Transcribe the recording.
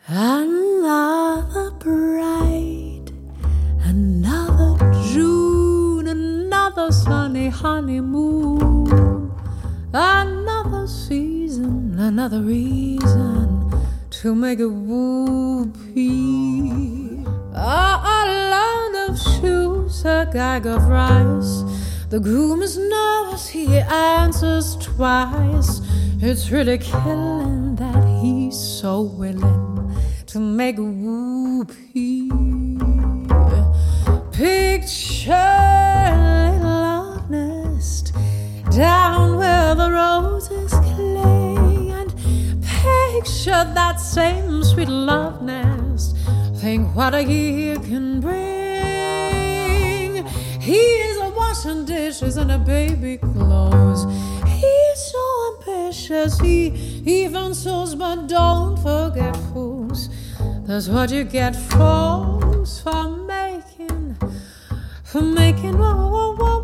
Another bright, another June, another sunny honeymoon, another season, another reason to make a whoopee. A load of shoes, a gag of rice. The groom is nervous, he answers twice. It's really killing that he's so willing to make a whoopee. Picture a little honest down where the roses cling, and picture that same sweet love nest. Think what a year can bring. He is a washing dishes and a baby clothes. He's so ambitious, he even sews, but don't forget fools. That's what you get, folks, for making, whoa, whoa, whoa.